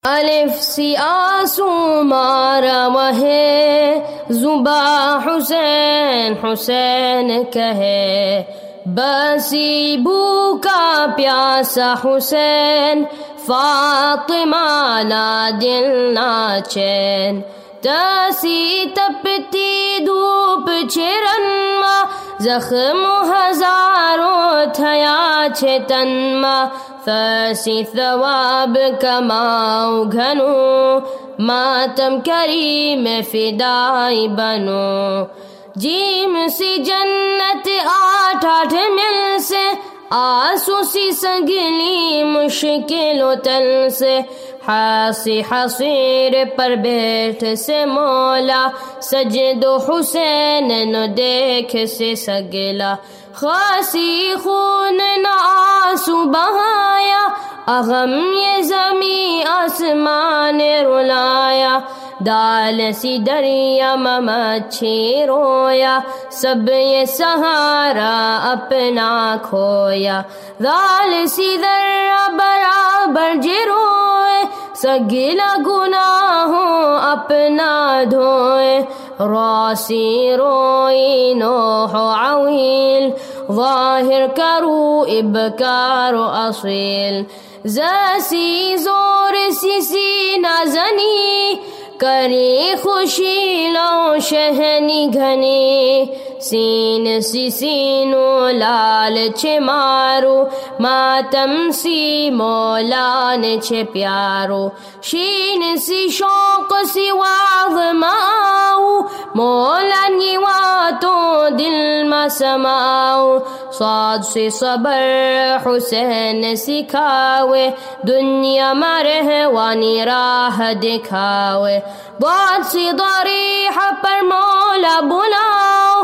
الف سی آنسو مارا وہے زباں حسین حسین کہے، بسی بھوکا پیاسا حسین فاطمہ لا دل نا چین، تسی تپتی دھوپ چرنما زخم ہزاروں تھیا چھے تنما، فسی ثواب کماؤ گھنو ماتم کری میں فدائی بنو، جیم سی جنت آٹھ آٹھ مل سے آسو سی سنگلی مشکلوں تل سے، حاسی حصیر پر بیٹھ سے مولا سجد حسین نو دیکھ سے سگلا، خاصی خون نہ آنسو بہایا اغم یہ زمیں آسمان رلایا، دال سی دریا مچھی رویا سب یہ سہارا اپنا کھویا، دال سی دریا برابر جروئے سگلا گناہوں اپنا دھوئے، راسی روئی نوح عویل ظاہر کرو ابکار اصیل، زسی زور سی سینہ زنی کری خوشی لو شہنی گھنی، سین سی سینو لال چھے مارو ماتم سی مولا نے چھے پیارو، شین سی شوق سی واض ماؤ مولا نیواتو دل میں سماؤ، صاد سی صبر حسین سکھاوے دنیا میں رہوانی راہ دکھاوے، ضاد سی ضریح پر مولا بلاؤ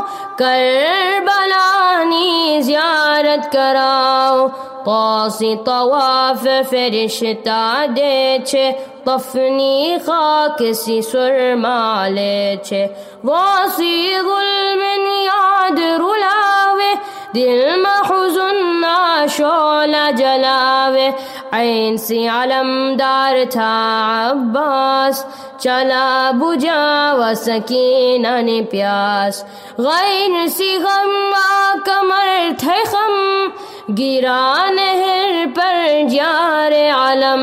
کربلانی زیارت کراؤ، طاسی طواف فرشتہ دے چھے طفنی خاک سی سرما لے چھے، واسی ظلم یاد رلاوے دل میں حزن شعلہ جلاوے، عین سی علمدار تھا عباس چلا بجا و سکینہ نے پیاس، غین سی غم کمر تھے خم گرا نہر پر جار علم،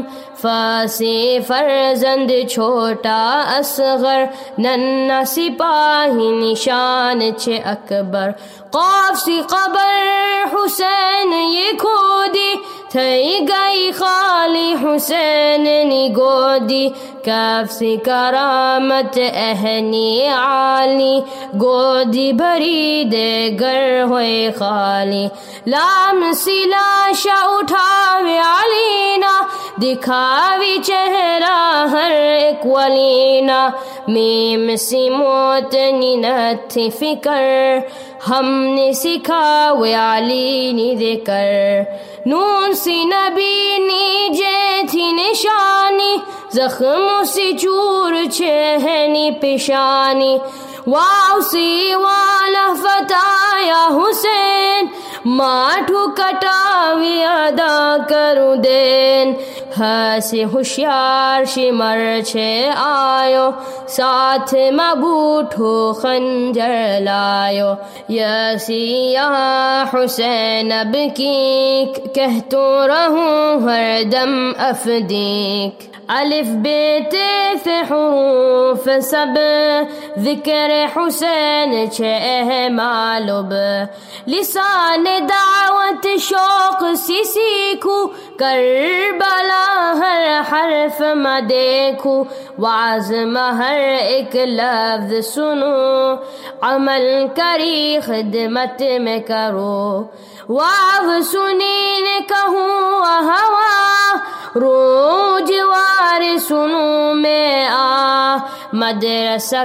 فاسی فرزند چھوٹا اصغر ننھا سپاہی نشان چھے اکبر، قاف سی قبر حسین یہ کھودی تھئی گئی خالی حسین نی گودی، کاف سی کرامت اہنی عالی گودی بھری دے گر ہوئے خالی، لام سی لاشا اٹھاوے علینا دکھاوی چہرہ ہر ایک ولینا، میم سی موت نی نتھی فکر ہم نے سکھاوے علی نی ذکر، نون سی نبی نی جے تھی نشانی زخم سی چور چھہنی پیشانی، واو سی والا فتایا حسین ماٹھو کٹاوی ادا کرو دین، ہسی ہوشیار شمر چھے آیو ساتھ مبوٹھو خنجر لایو، یسی یا حسین اب کیک کہتو رہوں ہر دم افدیک، الف بیت سے حروف سب ذکر حسین چھے معلوم، لسان دعوت شوق سی سیکھو کربلا ہر حرف میں دیکھو، وعظ میں ہر ایک لفظ سنو عمل کری خدمت میں کرو، وعظ سنین کہوں ہوا روج وار سنوں میں آ، مدرسہ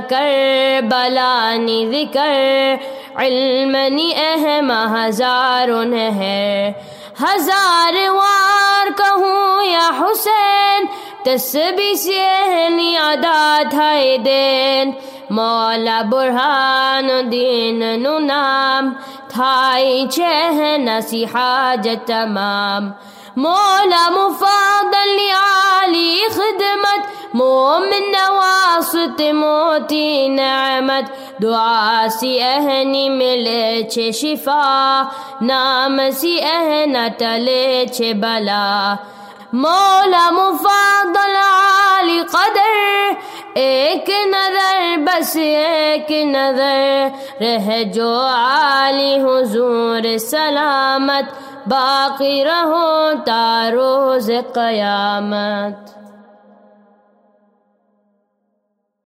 کربلانی ذکر علم نی اہم ہزاروں ہے، ہزار وار کہوں یا حسین تسبیح سے اہلی ادا تھائے دین، مولا برہان الدین نو نام تھائی چہ نصیحہ تمام، مولا مفضل علی مومن نواسط موتی نعمت دعا سی اہنی ملے چھے شفا نام سی اہنا ٹلے چھے بلا مولا مفضل عالی قدر ایک نظر بس ایک نظر رہ جو عالی حضور سلامت باقی رہو تا روز قیامت